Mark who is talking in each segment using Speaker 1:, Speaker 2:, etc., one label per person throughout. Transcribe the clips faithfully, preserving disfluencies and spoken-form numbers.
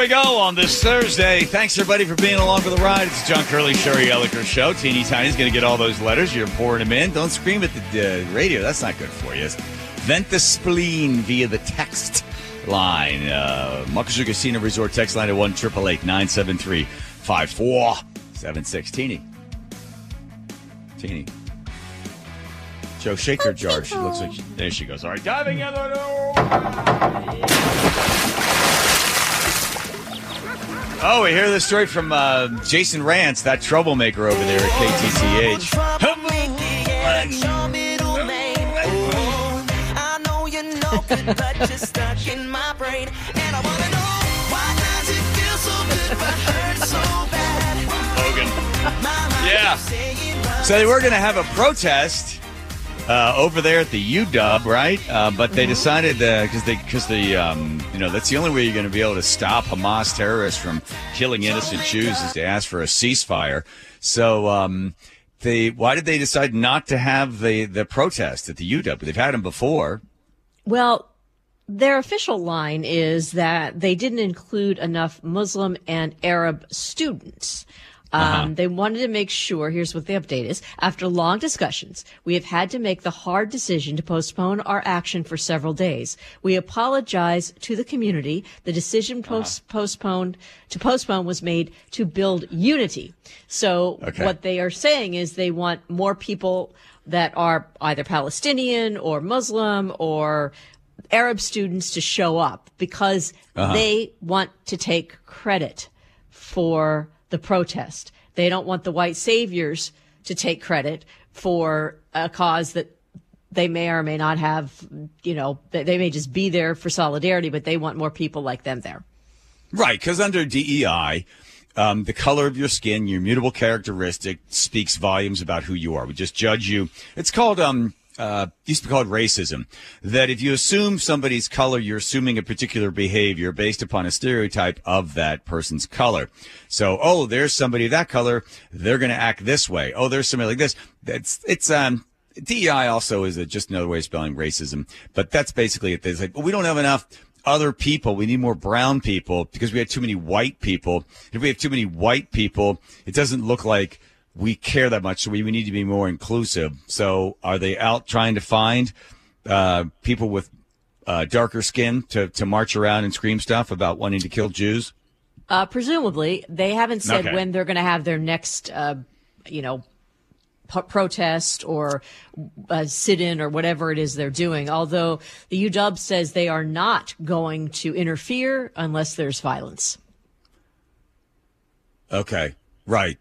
Speaker 1: we go on this Thursday. Thanks, everybody, for being along for the ride. It's the John Curley, Sherry Elliker Show. Teeny Tiny's going to get all those letters. You're pouring them in. Don't scream at the uh, radio. That's not good for you. Vent the spleen via the text line. Uh, Muckleshoot Casino Resort text line at one eight eight eight, nine seven three, five four seven six. Teeny. Teeny. Joe, shake her jar. She looks like she, there she goes. All right, diving in the Oh, we hear this story from uh, Jason Rance, that troublemaker over there at K T C H. Logan. Yeah. So they were going to have a protest Uh, over there at the U W, right? Uh, but they decided because uh, they because the um, you know that's the only way you're going to be able to stop Hamas terrorists from killing innocent Jews is to ask for a ceasefire. So um, they why did they decide not to have the the protest at the U W? They've had them before.
Speaker 2: Well, their official line is that they didn't include enough Muslim and Arab students. Um, uh-huh. They wanted to make sure, here's what the update is. After long discussions, we have had to make the hard decision to postpone our action for several days. We apologize to the community. The decision post- uh-huh. postponed to postpone was made to build unity. So okay. What they are saying is they want more people that are either Palestinian or Muslim or Arab students to show up because uh-huh. they want to take credit for the protest. They don't want the white saviors to take credit for a cause that they may or may not have, you know, they may just be there for solidarity, but they want more people like them there.
Speaker 1: Right, because under D E I, um, the color of your skin, your mutable characteristic, speaks volumes about who you are. We just judge you. It's called, um, uh, used to be called racism, that if you assume somebody's color, you're assuming a particular behavior based upon a stereotype of that person's color. So, oh, there's somebody of that color, they're going to act this way. Oh, there's somebody like this. That's, it's, um, D E I also is a, just another way of spelling racism, but that's basically it. It's like, well, we don't have enough other people. We need more brown people because we have too many white people. If we have too many white people, it doesn't look like we care that much, so we, we need to be more inclusive. So are they out trying to find uh, people with uh, darker skin to, to march around and scream stuff about wanting to kill Jews?
Speaker 2: Uh, presumably. They haven't said
Speaker 1: okay.
Speaker 2: when they're going to have their next, uh, you know, p- protest or uh, sit-in or whatever it is they're doing, although the U W says they are not going to interfere unless there's violence.
Speaker 1: Okay, right.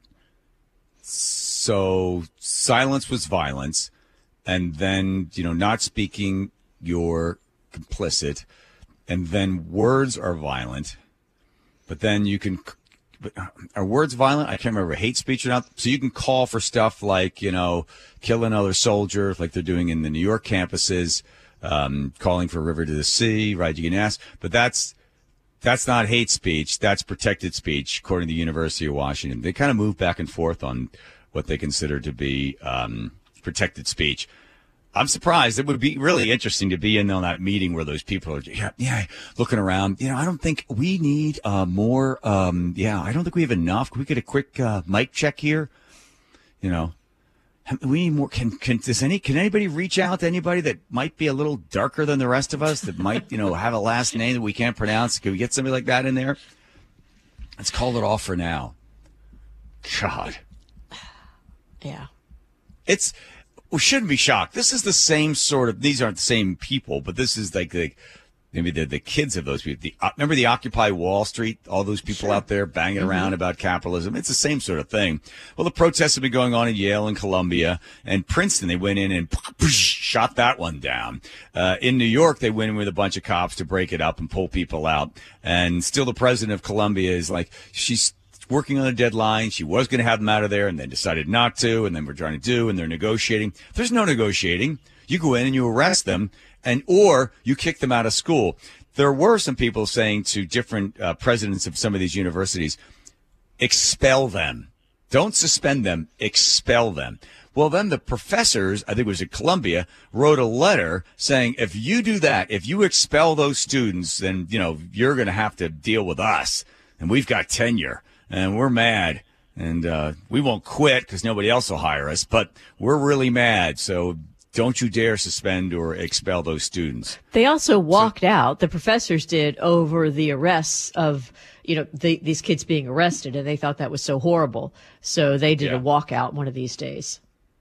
Speaker 1: So silence was violence, and then, you know, not speaking, you're complicit, and then words are violent, but then you can, are words violent? I can't remember, hate speech or not. So you can call for stuff like, you know, kill another soldier, like they're doing in the New York campuses, um, calling for a river to the sea, right? You can ask, but that's, That's not hate speech. That's protected speech, according to the University of Washington. They kind of move back and forth on what they consider to be um, protected speech. I'm surprised. It would be really interesting to be in on that meeting where those people are, yeah, yeah looking around. You know, I don't think we need uh, more. Um, yeah, I don't think we have enough. Can we get a quick uh, mic check here? You know, we need more. Can can does any can anybody reach out to anybody that might be a little darker than the rest of us, that might, you know, have a last name that we can't pronounce? Can we get somebody like that in there? Let's call it off for now. God.
Speaker 2: Yeah.
Speaker 1: It's we shouldn't be shocked. This is the same sort of. These aren't the same people, but this is like the. Maybe the the kids of those people. The, uh, remember the Occupy Wall Street? All those people sure. out there banging mm-hmm. around about capitalism. It's the same sort of thing. Well, the protests have been going on in Yale and Columbia and Princeton. They went in and shot that one down. Uh, in New York, they went in with a bunch of cops to break it up and pull people out. And still, the president of Columbia is like, she's working on a deadline. She was going to have them out of there, and then decided not to. And then we're trying to do, and they're negotiating. There's no negotiating. You go in and you arrest them. And or you kick them out of school. There were some people saying to different uh, presidents of some of these universities, expel them. Don't suspend them, expel them. Well, then the professors, I think it was at Columbia, wrote a letter saying, if you do that, if you expel those students, then, you know, you're going to have to deal with us. And we've got tenure, and we're mad. And uh, we won't quit because nobody else will hire us, but we're really mad. So don't you dare suspend or expel those students.
Speaker 2: They also walked so, out, the professors did, over the arrests of, you know, the, these kids being arrested, and they thought that was so horrible. So they did yeah. a walkout one of these days.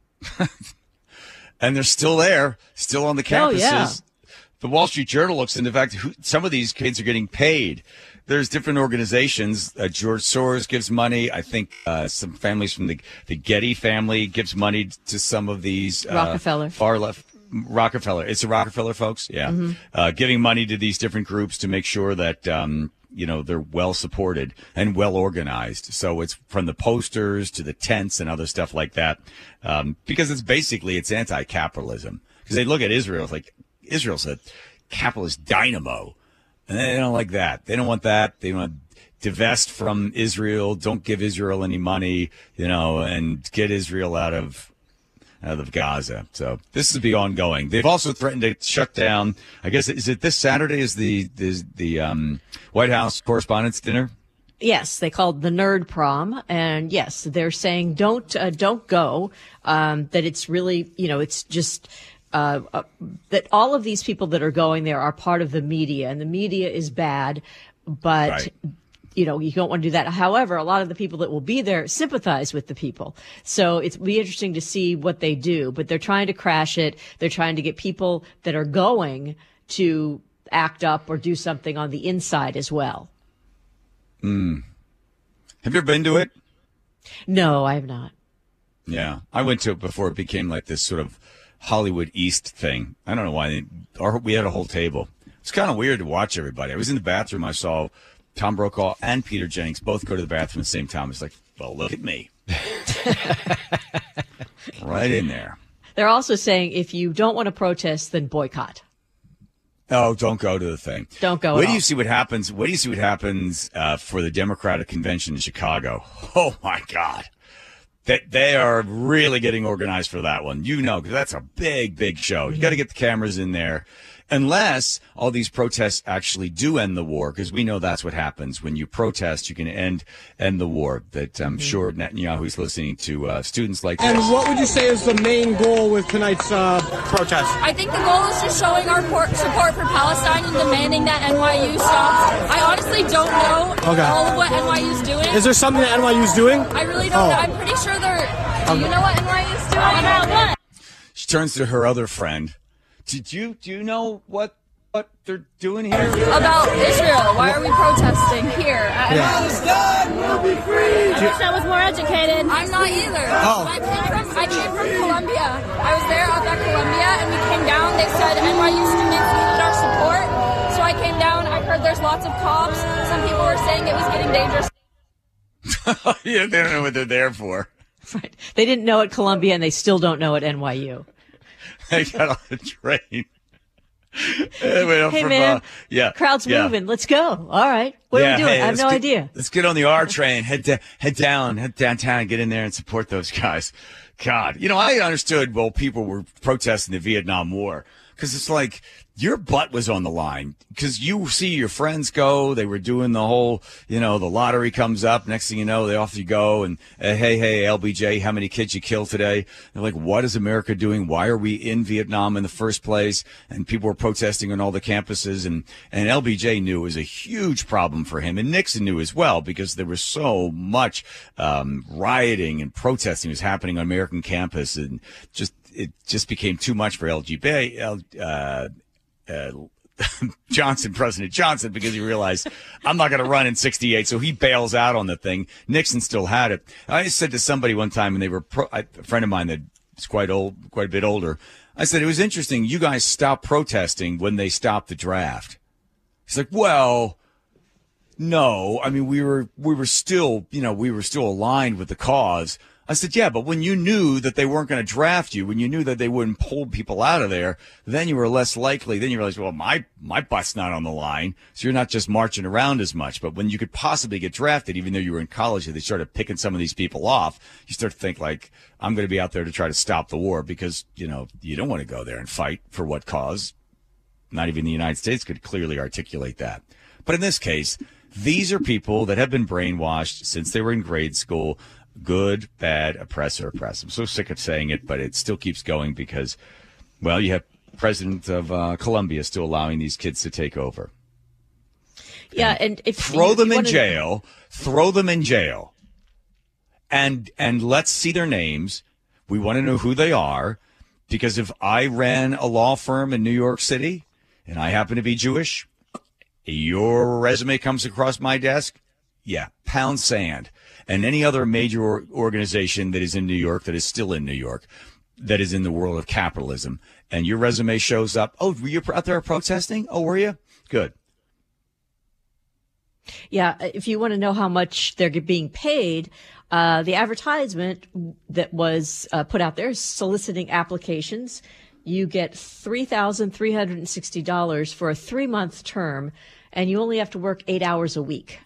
Speaker 1: And they're still there, still on the campuses.
Speaker 2: Oh, yeah.
Speaker 1: The Wall Street Journal looks into the fact who, some of these kids are getting paid. There's different organizations. Uh, George Soros gives money. I think uh, some families from the, the Getty family gives money to some of these. Uh,
Speaker 2: Rockefeller.
Speaker 1: Far left. Rockefeller. It's the Rockefeller folks. Yeah. Mm-hmm. Uh, giving money to these different groups to make sure that, um, you know, they're well supported and well organized. So it's from the posters to the tents and other stuff like that. Um, because it's basically, it's anti-capitalism. Because they look at Israel, it's like Israel's a capitalist dynamo. And they don't like that. They don't want that. They want to divest from Israel. Don't give Israel any money, you know, and get Israel out of out of Gaza. So this will be ongoing. They've also threatened to shut down. I guess is it this Saturday? Is the is the um, White House Correspondents' Dinner?
Speaker 2: Yes, they called the Nerd Prom, and yes, they're saying don't uh, don't go. Um, that it's really, you know, it's just. Uh, uh, that all of these people that are going there are part of the media, and the media is bad, but,
Speaker 1: right.
Speaker 2: you know, you don't want to do that. However, a lot of the people that will be there sympathize with the people. So it'll be interesting to see what they do, but they're trying to crash it. They're trying to get people that are going to act up or do something on the inside as well.
Speaker 1: Mm. Have you ever been to it?
Speaker 2: No, I have not.
Speaker 1: Yeah, I went to it before it became like this sort of Hollywood East thing. I don't know why. They, our, we had a whole table. It's kind of weird to watch everybody. I was in the bathroom. I saw Tom Brokaw and Peter Jennings both go to the bathroom at the same time. It's like, well, look at me. Right in there.
Speaker 2: They're also saying if you don't want to protest, then boycott.
Speaker 1: Oh, don't go to the thing.
Speaker 2: Don't go.
Speaker 1: Wait do you see what happens? Wait do you see what happens uh, for the Democratic Convention in Chicago? Oh, my God. That they are really getting organized for that one. You know, because that's a big, big show. You got to get the cameras in there. Unless all these protests actually do end the war, because we know that's what happens. When you protest, you can end end the war. That I'm sure Netanyahu's listening to uh, students like
Speaker 3: and
Speaker 1: this.
Speaker 3: And what would you say is the main goal with tonight's uh, protest?
Speaker 4: I think the goal is just showing our por- support for Palestine and demanding that N Y U stops. I honestly don't know okay. all of what N Y U's doing.
Speaker 3: Is there something that N Y U's doing?
Speaker 4: I really don't
Speaker 3: oh.
Speaker 4: know. I'm pretty sure they're... Do um, you know what N Y U's doing? About what?
Speaker 1: She turns to her other friend. Did you do you know what what they're doing here?
Speaker 4: About Israel. Why are we protesting here?
Speaker 3: Palestine will be free.
Speaker 4: I wish I was more educated. I'm not either.
Speaker 3: Oh.
Speaker 4: I came from I came from Columbia. I was there up at Columbia, and we came down. They said N Y U students needed our support, so I came down. I heard there's lots of cops. Some people were saying it was getting dangerous.
Speaker 1: Yeah, they don't know what they're there for.
Speaker 2: Right. They didn't know at Columbia, and they still don't know at N Y U.
Speaker 1: They got on the train. Hey,
Speaker 2: from,
Speaker 1: uh,
Speaker 2: man,
Speaker 1: yeah,
Speaker 2: crowd's
Speaker 1: yeah.
Speaker 2: moving. Let's go. All right. What
Speaker 1: yeah,
Speaker 2: are we doing?
Speaker 1: hey,
Speaker 2: I have no
Speaker 1: get,
Speaker 2: idea.
Speaker 1: Let's get on the R train. Head to, head down, head downtown, get in there and support those guys. God, you know, I understood, well, people were protesting the Vietnam War because it's like your butt was on the line because you see your friends go. They were doing the whole, you know, the lottery comes up. Next thing you know, they off you go. And uh, hey, hey, L B J, how many kids you killed today? They're like, what is America doing? Why are we in Vietnam in the first place? And people were protesting on all the campuses. And, and L B J knew it was a huge problem for him. And Nixon knew as well because there was so much um, rioting and protesting was happening on American campus. And just it just became too much for L G B. Uh, Uh, Johnson, President Johnson, because he realized I'm not going to run in sixty-eight. So he bails out on the thing. Nixon still had it. I said to somebody one time, and they were pro- a friend of mine that's quite old, quite a bit older. I said, it was interesting. You guys stopped protesting when they stopped the draft. He's like, well, no, I mean, we were, we were still, you know, we were still aligned with the cause. I said, yeah, but when you knew that they weren't going to draft you, when you knew that they wouldn't pull people out of there, then you were less likely. Then you realize, well, my, my butt's not on the line. So you're not just marching around as much. But when you could possibly get drafted, even though you were in college, they started picking some of these people off, you start to think like, I'm going to be out there to try to stop the war because, you know, you don't want to go there and fight for what cause. Not even the United States could clearly articulate that. But in this case, these are people that have been brainwashed since they were in grade school. Good, bad, oppressor, oppress. I'm so sick of saying it, but it still keeps going because, well, you have President of uh, Colombia still allowing these kids to take over.
Speaker 2: Yeah, and, and if
Speaker 1: throw
Speaker 2: you,
Speaker 1: them
Speaker 2: you
Speaker 1: in
Speaker 2: wanna...
Speaker 1: jail, throw them in jail, and and let's see their names. We want to know who they are, because if I ran a law firm in New York City and I happen to be Jewish, your resume comes across my desk, yeah, pound sand. And any other major organization that is in New York, that is still in New York, that is in the world of capitalism, and your resume shows up, oh, were you out there protesting? Oh, were you? Good.
Speaker 2: Yeah, if you want to know how much they're being paid, uh, the advertisement that was uh, put out there is soliciting applications. You get three thousand three hundred sixty dollars for a three-month term, and you only have to work eight hours a week.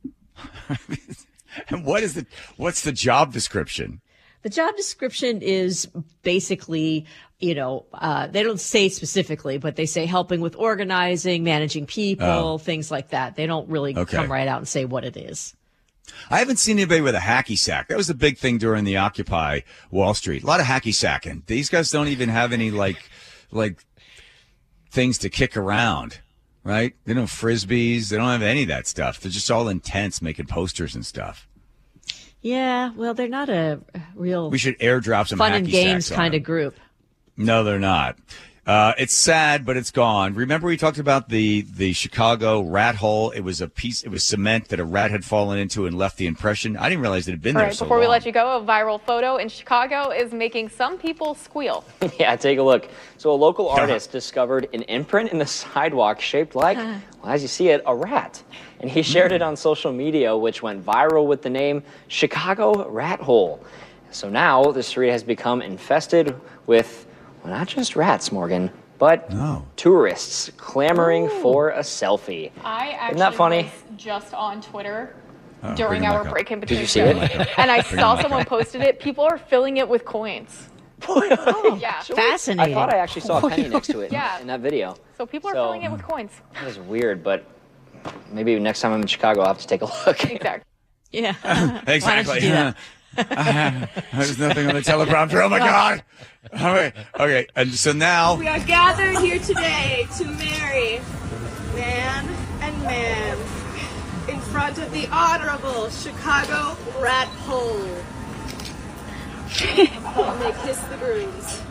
Speaker 1: And what is the what's the job description?
Speaker 2: The job description is basically, you know, uh, they don't say specifically, but they say helping with organizing, managing people, oh. things like that. They don't really okay. come right out and say what it is.
Speaker 1: I haven't seen anybody with a hacky sack. That was a big thing during the Occupy Wall Street. A lot of hacky sacking. These guys don't even have any like like things to kick around. Right? They don't have frisbees. They don't have any of that stuff. They're just all intense making posters and stuff.
Speaker 2: Yeah, well, they're not a real
Speaker 1: we should airdrop some
Speaker 2: fun
Speaker 1: hacky
Speaker 2: and games
Speaker 1: sacks
Speaker 2: kind of group.
Speaker 1: No, they're not. Uh, it's sad, but it's gone. Remember we talked about the, the Chicago rat hole? It was a piece, it was cement that a rat had fallen into and left the impression. I didn't realize it had been
Speaker 5: All
Speaker 1: there
Speaker 5: right,
Speaker 1: so
Speaker 5: before
Speaker 1: long.
Speaker 5: we let you go, a viral photo in Chicago is making some people squeal.
Speaker 6: Yeah, take a look. So a local artist discovered an imprint in the sidewalk shaped like, well, as you see it, a rat. And he shared it on social media, which went viral with the name Chicago Rat Hole. So now the street has become infested with, well, not just rats, Morgan, but no. tourists clamoring Ooh. for a selfie.
Speaker 5: I actually
Speaker 6: Isn't that funny?
Speaker 5: was just on Twitter
Speaker 1: oh,
Speaker 5: during our break in between.
Speaker 6: Did you see it?
Speaker 5: And I saw someone posted it. People are filling it with coins.
Speaker 2: Oh,
Speaker 5: yeah.
Speaker 2: Fascinating.
Speaker 6: I thought I actually saw a penny next to it
Speaker 5: yeah.
Speaker 6: in that video.
Speaker 5: So people are
Speaker 6: so,
Speaker 5: filling it with coins.
Speaker 6: That is weird, but maybe next time I'm in Chicago, I'll have to take a look.
Speaker 5: Exactly.
Speaker 2: Yeah.
Speaker 1: Exactly. There's nothing on the teleprompter. Oh, my God. Okay. Okay. And so now.
Speaker 7: We are gathered here today to marry man and man in front of the Honorable Chicago Rat Hole. They kiss the brooms.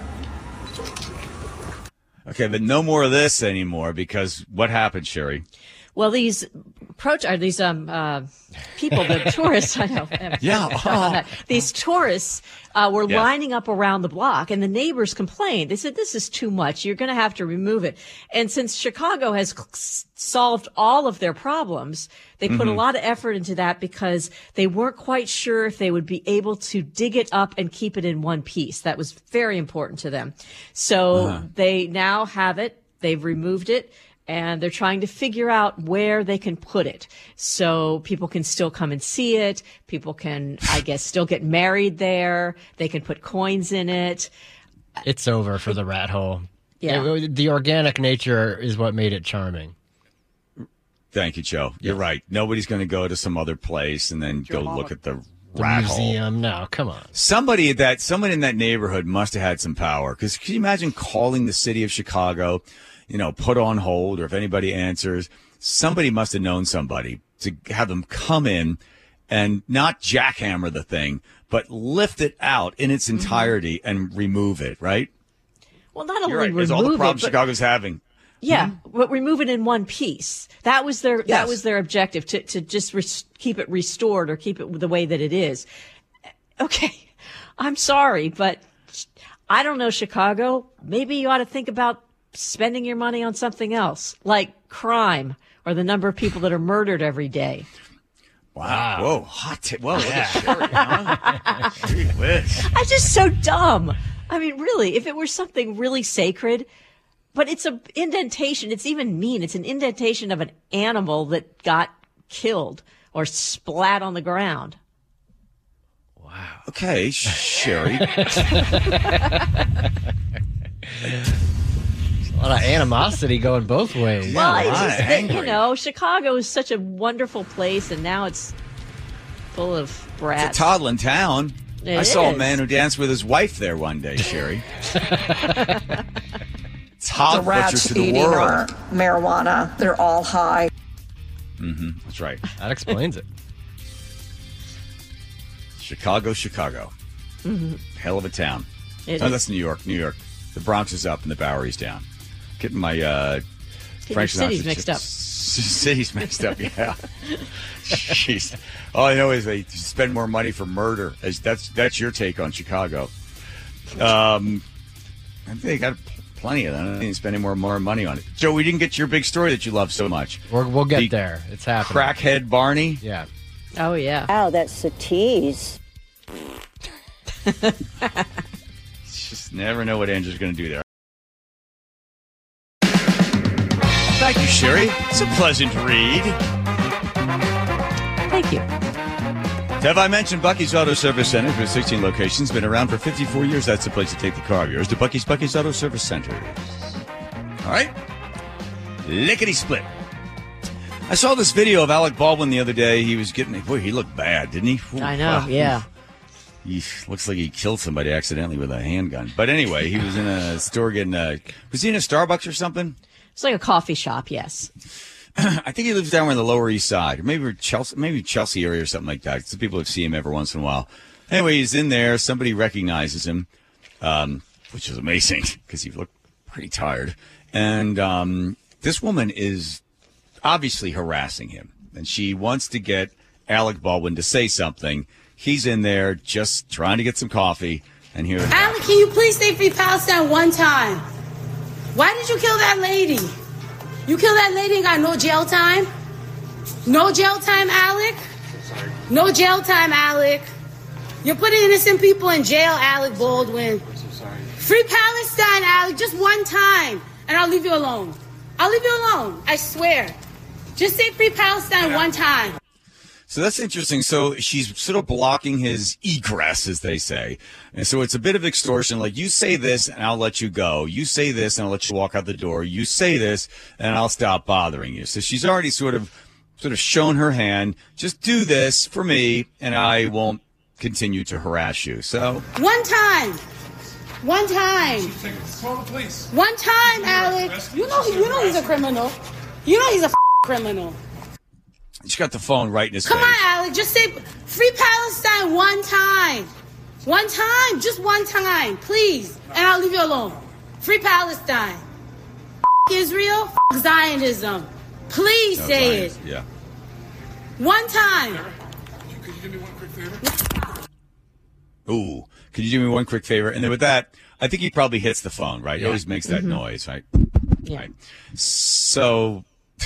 Speaker 1: Okay, but no more of this anymore, because what happened, Sherry?
Speaker 2: Well, these approach are these um uh, people, the tourists. I know.
Speaker 1: Yeah. Oh.
Speaker 2: These tourists uh, were
Speaker 1: yeah.
Speaker 2: lining up around the block, and the neighbors complained. They said, "This is too much. You're going to have to remove it." And since Chicago has c- solved all of their problems, they put mm-hmm. a lot of effort into that because they weren't quite sure if they would be able to dig it up and keep it in one piece. That was very important to them. So uh-huh. they now have it. They've removed it. And they're trying to figure out where they can put it so people can still come and see it. People can, I guess, still get married there. They can put coins in it.
Speaker 8: It's over for the rat hole.
Speaker 2: Yeah.
Speaker 8: It, the organic nature is what made it charming.
Speaker 1: Thank you, Joe. You're yeah. right. Nobody's going to go to some other place and then go look at the,
Speaker 8: the
Speaker 1: rat
Speaker 8: museum.
Speaker 1: hole.
Speaker 8: No, come on.
Speaker 1: Somebody that, someone in that neighborhood must have had some power. Because can you imagine calling the city of Chicago, you know, put on hold, or if anybody answers, somebody must have known somebody to have them come in and not jackhammer the thing, but lift it out in its entirety mm-hmm. and remove it, right?
Speaker 2: Well, not only
Speaker 1: You're right.
Speaker 2: remove
Speaker 1: It's all the problems
Speaker 2: it,
Speaker 1: Chicago's having.
Speaker 2: Yeah,
Speaker 1: mm-hmm.
Speaker 2: but remove it in one piece. That was their
Speaker 1: yes.
Speaker 2: that was their objective, to to just res- keep it restored or keep it the way that it is. Okay, I'm sorry, but I don't know, Chicago. Maybe you ought to think about spending your money on something else, like crime or the number of people that are murdered every day.
Speaker 1: Wow. Whoa. Hot t- Whoa. Look at Sherry, huh? Gee whiz.
Speaker 2: I'm just so dumb. I mean, really, if it were something really sacred, but it's a indentation. It's even mean. It's an indentation of an animal that got killed or splat on the ground.
Speaker 1: Wow. Okay, Sherry.
Speaker 8: A lot of animosity going both ways.
Speaker 2: Well,
Speaker 1: Yeah,
Speaker 2: it's
Speaker 1: right.
Speaker 2: just that,
Speaker 1: Angry.
Speaker 2: you know, Chicago is such a wonderful place, and now it's full of
Speaker 1: It's
Speaker 2: brats.
Speaker 1: a toddling town.
Speaker 2: It
Speaker 1: I saw a
Speaker 2: is.
Speaker 1: man who danced with his wife there one day, Sherry. It's hot
Speaker 9: The rats
Speaker 1: butcher to the
Speaker 9: eating
Speaker 1: world.
Speaker 9: our marijuana. They're all high.
Speaker 1: Mm-hmm. That's right.
Speaker 8: That explains it.
Speaker 1: Chicago, Chicago.
Speaker 2: Mhm.
Speaker 1: Hell of a town.
Speaker 2: It
Speaker 1: oh,
Speaker 2: is.
Speaker 1: that's New York, New York. The Bronx is up and the Bowery's down. Getting my uh,
Speaker 2: Getting
Speaker 1: Frank
Speaker 2: your cities
Speaker 1: Sinatra
Speaker 2: mixed
Speaker 1: ch-
Speaker 2: up.
Speaker 1: s- Cities mixed up, yeah. Jeez. All I know is they spend more money for murder. As That's that's your take on Chicago. Um, I think they got plenty of that. I don't think they spend any more, more money on it. Joe, we didn't get your big story that you love so much.
Speaker 8: We're, we'll get
Speaker 1: The
Speaker 8: there. It's happening.
Speaker 1: Crackhead Barney.
Speaker 8: Yeah.
Speaker 2: Oh, yeah.
Speaker 10: Wow, that's a tease.
Speaker 1: Just never know what Andrew's going to do there. Thank you, Sherry. It's a pleasant read.
Speaker 2: Thank you.
Speaker 1: Have I mentioned Bucky's Auto Service Center with sixteen locations? Been around for fifty-four years. That's the place to take the car of yours to Bucky's Bucky's Auto Service Center. All right. Lickety split. I saw this video of Alec Baldwin the other day. He was getting, boy, he looked bad, didn't he? Ooh,
Speaker 2: I know,
Speaker 1: wow.
Speaker 2: yeah.
Speaker 1: He looks like he killed somebody accidentally with a handgun. But anyway, he was in a store getting a, was he in a Starbucks or something?
Speaker 2: It's like a coffee shop, yes.
Speaker 1: I think he lives down on the Lower East Side, or maybe Chelsea, maybe Chelsea area or something like that. Some people have seen him every once in a while. Anyway, he's in there. Somebody recognizes him, um, which is amazing because he looked pretty tired. And um, this woman is obviously harassing him, and she wants to get Alec Baldwin to say something. He's in there just trying to get some coffee, and here.
Speaker 11: Alec, can you please say Free Palestine one time? Why did you kill that lady? You killed that lady and got no jail time? No jail time, Alec? No jail time, Alec. You're putting innocent people in jail, Alec Baldwin. Free Palestine, Alec, just one time, and I'll leave you alone. I'll leave you alone, I swear. Just say Free Palestine one time.
Speaker 1: So that's interesting. So she's sort of blocking his egress, as they say. And so it's a bit of extortion. Like, you say this and I'll let you go. You say this and I'll let you walk out the door. You say this and I'll stop bothering you. So she's already sort of sort of shown her hand. Just do this for me and I won't continue to harass you. So
Speaker 11: One time. One time.
Speaker 12: Call the police.
Speaker 11: One time, Alec. You know, you know he's a criminal. You know he's a f- criminal.
Speaker 1: she's got the phone right in his
Speaker 11: Come
Speaker 1: face.
Speaker 11: on, Alec. Just say Free Palestine one time. One time. Just one time. Please. And I'll leave you alone. Free Palestine. F- Israel. F- Zionism. Please
Speaker 1: No,
Speaker 11: say
Speaker 1: Zions,
Speaker 11: it.
Speaker 1: Yeah.
Speaker 11: One time.
Speaker 12: Could you do me one quick favor?
Speaker 1: Ooh, could you do me one quick favor? And then with that, I think he probably hits the phone, right? He
Speaker 8: Yeah.
Speaker 1: always makes that
Speaker 2: Mhm.
Speaker 1: noise, right?
Speaker 2: Yeah.
Speaker 1: Right. So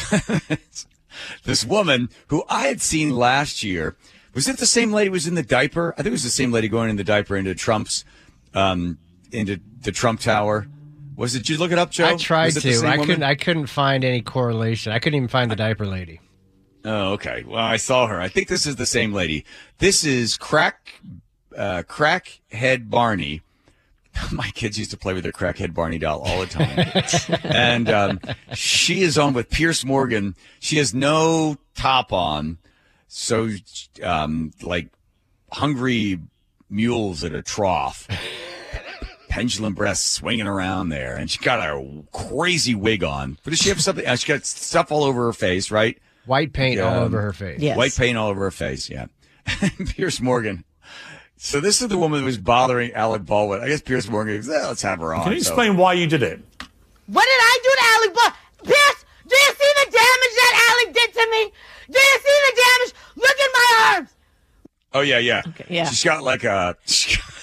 Speaker 1: this woman who I had seen last year, was it the same lady who was in the diaper? I think it was the same lady going in the diaper into Trump's, um, into the Trump Tower. Was it? Did you look it up, Joe?
Speaker 8: I tried
Speaker 1: Was it the
Speaker 8: to.
Speaker 1: same
Speaker 8: I
Speaker 1: woman?
Speaker 8: couldn't. I couldn't find any correlation. I couldn't even find the diaper lady.
Speaker 1: Oh, okay. Well, I saw her. I think this is the same lady. This is crack, uh, crackhead Barney. My kids used to play with their crackhead Barney doll all the time. And um, she is on with Pierce Morgan. She has no top on. So, um, like hungry mules at a trough. Pendulum breasts swinging around there. And she got a crazy wig on. But does she have something? Uh, she got stuff all over her face, right?
Speaker 8: White paint all
Speaker 1: Um,
Speaker 8: over her face.
Speaker 2: Yes.
Speaker 1: White paint all over her face, yeah. Pierce Morgan. So this is the woman who was bothering Alec Baldwin. I guess Pierce Morgan goes, eh, let's have her on.
Speaker 3: Can you
Speaker 1: So-
Speaker 3: explain why you did it?
Speaker 11: What did I do to Alec Baldwin? Pierce, do you see the damage that Alec did to me? Do you see the damage? Look at my arms.
Speaker 1: Oh, yeah, yeah.
Speaker 2: yeah.
Speaker 1: She's got like a, she's got,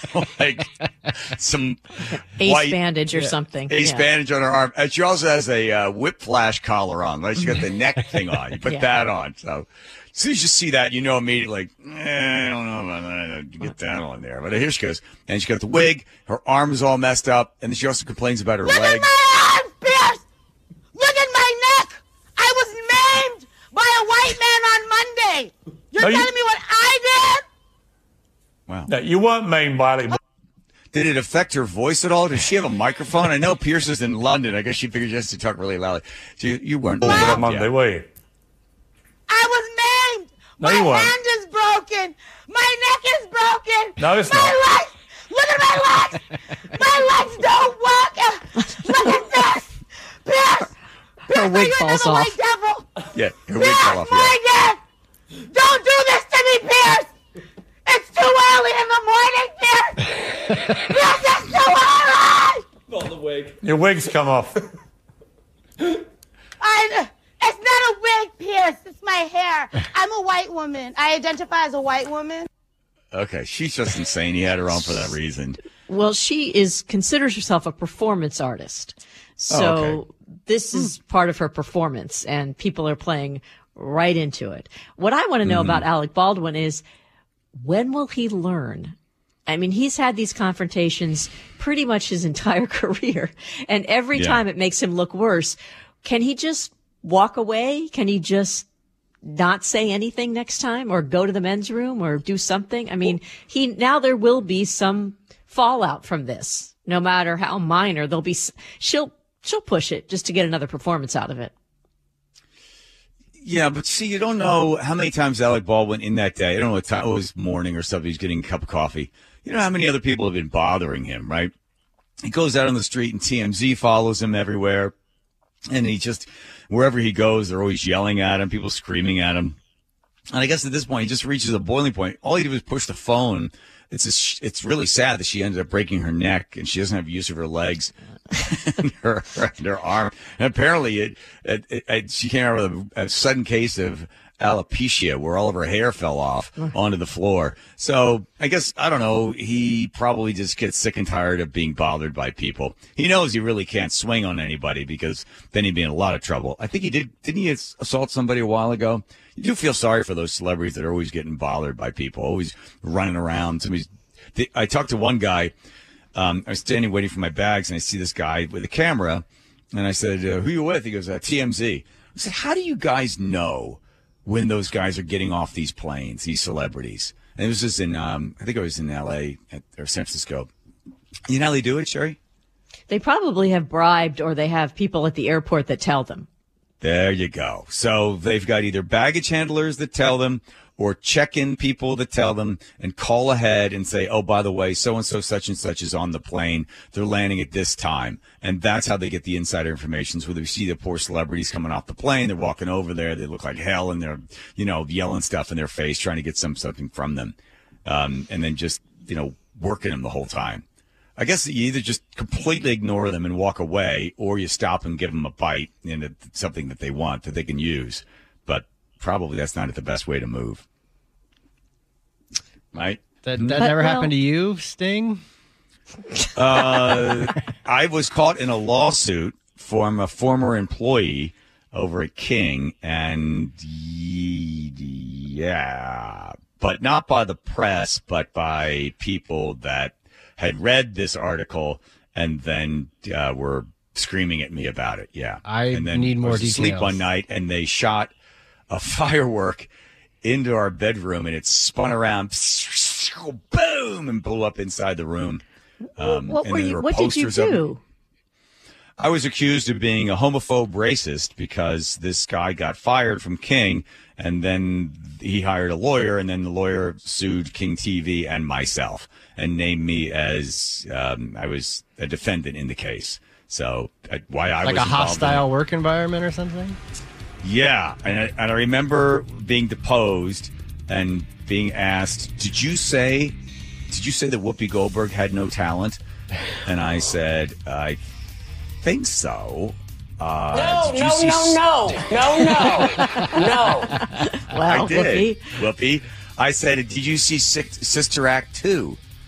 Speaker 1: like some
Speaker 2: ace
Speaker 1: white,
Speaker 2: bandage or yeah. something.
Speaker 1: Ace
Speaker 2: yeah.
Speaker 1: bandage on her arm. And she also has a uh, whiplash collar on. Right? She got the neck thing on. You put yeah. that on. So as soon as you see that, you know immediately, like, eh, I don't know about that. You get that on there. But here she goes. And she got the wig. Her arm is all messed up. And then she also complains about her
Speaker 11: Look
Speaker 1: leg.
Speaker 11: Look at my arms, Pierce! Look at my neck! I was maimed by a white man on Monday. You're no, telling you... me what I did?
Speaker 1: Wow.
Speaker 13: No, you weren't maimed by it.
Speaker 1: Did it affect her voice at all? Does she have a microphone? I know Pierce is in London. I guess she figured she has to talk really loudly. So you, you weren't
Speaker 13: maimed on Monday, were you?
Speaker 11: I was maimed.
Speaker 13: No,
Speaker 11: my
Speaker 13: you weren't.
Speaker 11: hand is broken. My neck is broken.
Speaker 13: No, it's
Speaker 11: my
Speaker 13: not.
Speaker 11: Legs, look at my legs. My legs don't work. Look at this. Pierce. Pierce,
Speaker 2: her wig falls off.
Speaker 11: White devil.
Speaker 1: Yeah, her
Speaker 11: Pierce,
Speaker 1: wig fell off.
Speaker 11: my
Speaker 1: Yeah.
Speaker 11: neck. Don't do this to me, Pierce. It's too early in the morning, Pierce. Pierce, it's too early.
Speaker 13: Not the wig. Your wig's come off.
Speaker 11: I, it's not a wig, Pierce. It's my hair. I'm a white woman. I identify as a white woman.
Speaker 1: Okay, she's just insane. He had her on for that reason.
Speaker 2: Well, she is considers herself a performance artist. So
Speaker 1: oh, okay.
Speaker 2: this is part of her performance, and people are playing right into it. What I want to know mm-hmm. about Alec Baldwin is, when will he learn? I mean, he's had these confrontations pretty much his entire career, and every yeah. time it makes him look worse. Can he just walk away? Can he just not say anything next time, or go to the men's room, or do something? I mean, he now there will be some fallout from this, no matter how minor. There'll be she'll she'll push it just to get another performance out of it.
Speaker 1: Yeah, but see, you don't know how many times Alec Baldwin in that day, I don't know what time, it was morning or something, he's getting a cup of coffee. You know how many other people have been bothering him, right? He goes out on the street and T M Z follows him everywhere. And he just, wherever he goes, they're always yelling at him, people screaming at him. And I guess at this point, he just reaches a boiling point. All he did was push the phone. It's a, it's really sad that she ended up breaking her neck and she doesn't have use of her legs and her, and her arm. And apparently it, it, it, it she came out with a, a sudden case of alopecia where all of her hair fell off onto the floor. So I guess, I don't know, he probably just gets sick and tired of being bothered by people. He knows he really can't swing on anybody because then he'd be in a lot of trouble. I think he did, didn't he assault somebody a while ago? You do feel sorry for those celebrities that are always getting bothered by people, always running around. Somebody's, they, I talked to one guy, um, I was standing waiting for my bags and I see this guy with a camera and I said, uh, who you with? He goes, uh, T M Z. I said, how do you guys know when those guys are getting off these planes, these celebrities? And it was just in, um, I think it was in L A at, or San Francisco. You know how they do it, Sherry?
Speaker 2: They probably have bribed, or they have people at the airport that tell them.
Speaker 1: There you go. So they've got either baggage handlers that tell them, or check-in people that tell them, and call ahead and say, oh, by the way, so-and-so such and such is on the plane. They're landing at this time. And that's how they get the insider information. So we see the poor celebrities coming off the plane. They're walking over there. They look like hell, and they're, you know, yelling stuff in their face, trying to get some something from them. Um, and then just, you know, working them the whole time. I guess you either just completely ignore them and walk away, or you stop and give them a bite and something that they want that they can use. But probably that's not the best way to move. Right?
Speaker 8: That, that but, never well, happened to you, Sting?
Speaker 1: Uh, I was caught in a lawsuit from a former employee over at King, and yeah, but not by the press, but by people that had read this article and then uh, were screaming at me about it. Yeah,
Speaker 8: I
Speaker 1: and then
Speaker 8: need more
Speaker 1: I was
Speaker 8: details.
Speaker 1: Asleep one night, and they shot a firework into our bedroom, and it spun around, boom, and blew up inside the room. Um,
Speaker 2: what
Speaker 1: and
Speaker 2: were
Speaker 1: then
Speaker 2: you?
Speaker 1: there were
Speaker 2: What did you
Speaker 1: posters of-
Speaker 2: do?
Speaker 1: I was accused of being a homophobe racist because this guy got fired from King, and then he hired a lawyer, and then the lawyer sued King T V and myself and named me as um, I was a defendant in the case. So uh, why I
Speaker 8: like
Speaker 1: was
Speaker 8: a hostile work environment or something?
Speaker 1: Yeah, and I, and I remember being deposed and being asked, "Did you say, did you say that Whoopi Goldberg had no talent?" And I said, "I think so." Uh,
Speaker 14: no, no, see... no, no, no, no, no.
Speaker 2: Well,
Speaker 1: I did.
Speaker 2: Whoopi.
Speaker 1: Whoopi. I said, "Did you see Sister Act two?"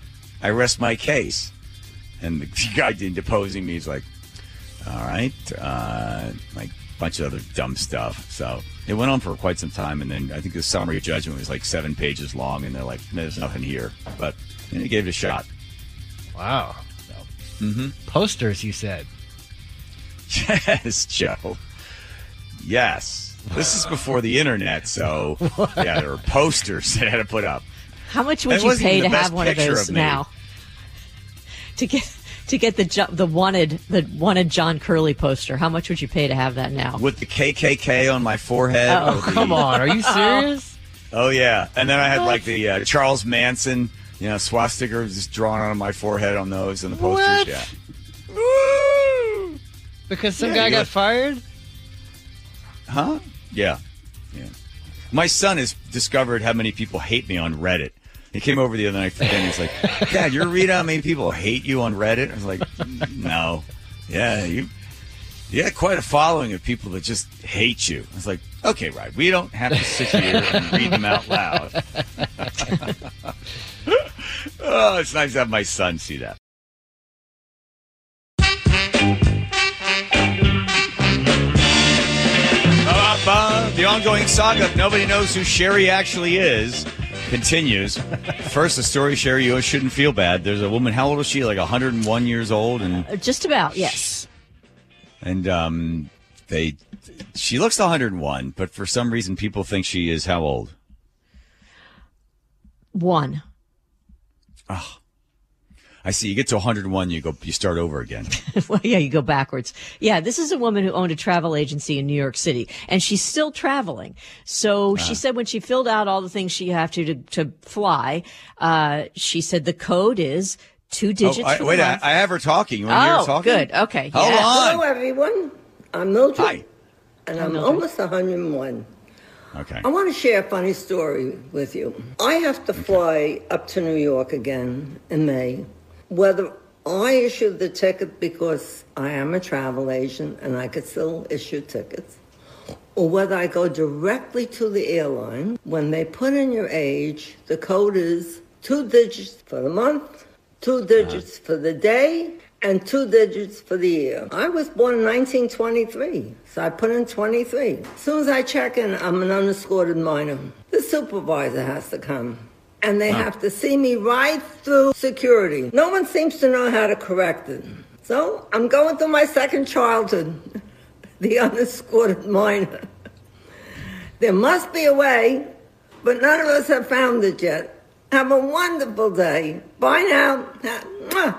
Speaker 1: I rest my case. And the guy deposing me, he's like, all right, uh, like a bunch of other dumb stuff. So it went on for quite some time, and then I think the summary of judgment was like seven pages long, and they're like, there's nothing here. But you know, he gave it a shot.
Speaker 8: Wow.
Speaker 1: So, mm-hmm.
Speaker 8: Posters, you said.
Speaker 1: Yes, Joe. Yes. This is before the internet, so yeah, there were posters that I had to put up.
Speaker 2: How much would you pay to have one of those
Speaker 1: of
Speaker 2: now? To get to get the jo- the wanted the wanted John Curley poster. How much would you pay to have that now?
Speaker 1: With the K K K on my forehead.
Speaker 2: Oh,
Speaker 1: the,
Speaker 8: come on. Are you serious?
Speaker 1: Oh, yeah. And then I had like the uh, Charles Manson, you know, swastika just drawn on my forehead on those and the posters.
Speaker 8: What?
Speaker 1: Yeah.
Speaker 8: Woo! Because some
Speaker 1: Yeah,
Speaker 8: guy
Speaker 1: you
Speaker 8: got
Speaker 1: got-
Speaker 8: fired?
Speaker 1: Huh? Yeah. Yeah. My son has discovered how many people hate me on Reddit. He came over the other night and he's like, Dad, you ever read how many people hate you on Reddit? I was like, no. Yeah, you you got quite a following of people that just hate you. I was like, okay, right. We don't have to sit here and read them out loud. Oh, it's nice to have my son see that. Uh, the ongoing saga of nobody knows who Sherry actually is continues. First, the story, Sherry, you shouldn't feel bad. There's a woman, how old is she? Like one hundred and one years old? And
Speaker 2: Just about, yes.
Speaker 1: And um, they, she looks one hundred and one, but for some reason people think she is how old?
Speaker 2: One.
Speaker 1: Oh, I see. You get to one hundred and one, you go, you start over again.
Speaker 2: Well, yeah, you go backwards. Yeah, this is a woman who owned a travel agency in New York City, and she's still traveling. So she said when she filled out all the things she have to to, to fly, uh, she said the code is two digits.
Speaker 1: Oh, I,
Speaker 2: for the
Speaker 1: wait, I,
Speaker 2: month.
Speaker 1: I have her talking. You want to hear her
Speaker 2: Oh,
Speaker 1: talking?
Speaker 2: good. Okay.
Speaker 1: Hold
Speaker 2: Yeah.
Speaker 1: on.
Speaker 15: Hello, everyone. I'm Mildred,
Speaker 1: Hi.
Speaker 15: and
Speaker 2: Hi,
Speaker 15: I'm
Speaker 2: Mildred.
Speaker 15: almost one hundred and one.
Speaker 1: Okay.
Speaker 15: I want to share a funny story with you. I have to fly up to New York again in May. Whether I issued the ticket because I am a travel agent and I could still issue tickets, or whether I go directly to the airline, when they put in your age, the code is two digits for the month, two digits for the day, and two digits for the year. I was born in nineteen twenty-three, so I put in twenty-three. As soon as I check in, I'm an unescorted minor. The supervisor has to come, and they have to see me right through security. No one seems to know how to correct it. So I'm going through my second childhood, the unescorted minor. There must be a way, but none of us have found it yet. Have a wonderful day. Bye now. Mwah.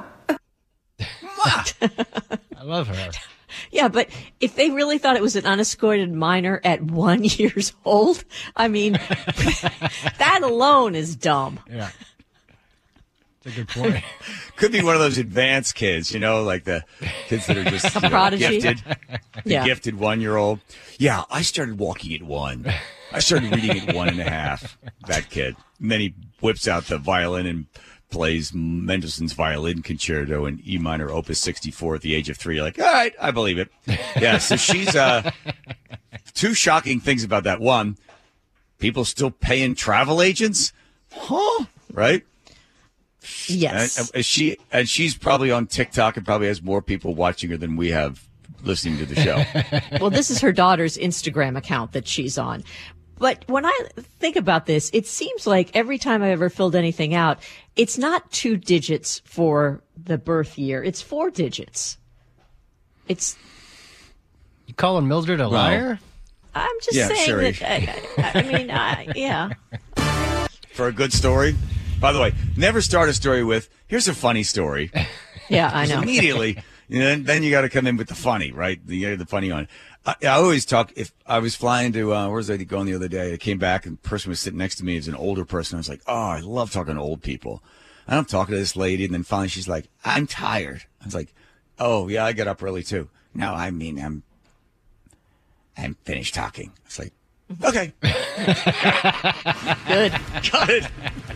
Speaker 8: I love her.
Speaker 2: Yeah, but if they really thought it was an unescorted minor at one years old, I mean, that alone is dumb.
Speaker 8: Yeah. That's a good point.
Speaker 1: Could be one of those advanced kids, you know, like the kids that are just you know,
Speaker 2: prodigy?
Speaker 1: gifted, the
Speaker 2: Yeah.
Speaker 1: gifted one-year-old. Yeah, I started walking at one. I started reading at one and a half. That kid. And then he whips out the violin and plays Mendelssohn's Violin Concerto in E minor, Opus sixty-four at the age of three. You're like, all right, I believe it. Yeah, so she's uh, two shocking things about that. One, people still paying travel agents, huh? Right?
Speaker 2: Yes.
Speaker 1: And, and she and she's probably on TikTok and probably has more people watching her than we have listening to the show.
Speaker 2: Well, this is her daughter's Instagram account that she's on. But when I think about this, it seems like every time I've ever filled anything out, it's not two digits for the birth year. It's four digits. It's.
Speaker 8: You calling Mildred a liar?
Speaker 2: I'm just
Speaker 1: Yeah,
Speaker 2: saying
Speaker 1: Sherry.
Speaker 2: that. I, I mean, I, yeah.
Speaker 1: For a good story. By the way, never start a story with, here's a funny story.
Speaker 2: Yeah, I
Speaker 1: Because
Speaker 2: know.
Speaker 1: Immediately, you know, then you got to come in with the funny, right? You got the funny on. I, I always talk, if I was flying to, uh, where was I going the other day? I came back and the person was sitting next to me. It was an older person. I was like, oh, I love talking to old people. And I'm talking to this lady, and then finally she's like, I'm tired. I was like, oh, yeah, I get up early too. No, I mean, I'm, I'm finished talking. It's like, okay.
Speaker 2: Good.
Speaker 1: Got it.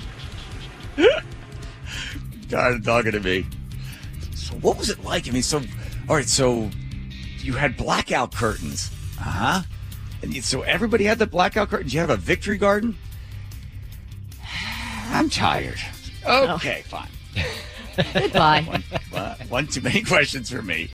Speaker 1: Tired of talking to me. So what was it like? I mean, so, all right, so you had blackout curtains. Uh-huh. And you, so everybody had the blackout curtains. You have a victory garden? I'm tired. Okay, fine.
Speaker 2: Goodbye.
Speaker 1: One, one too many questions for me.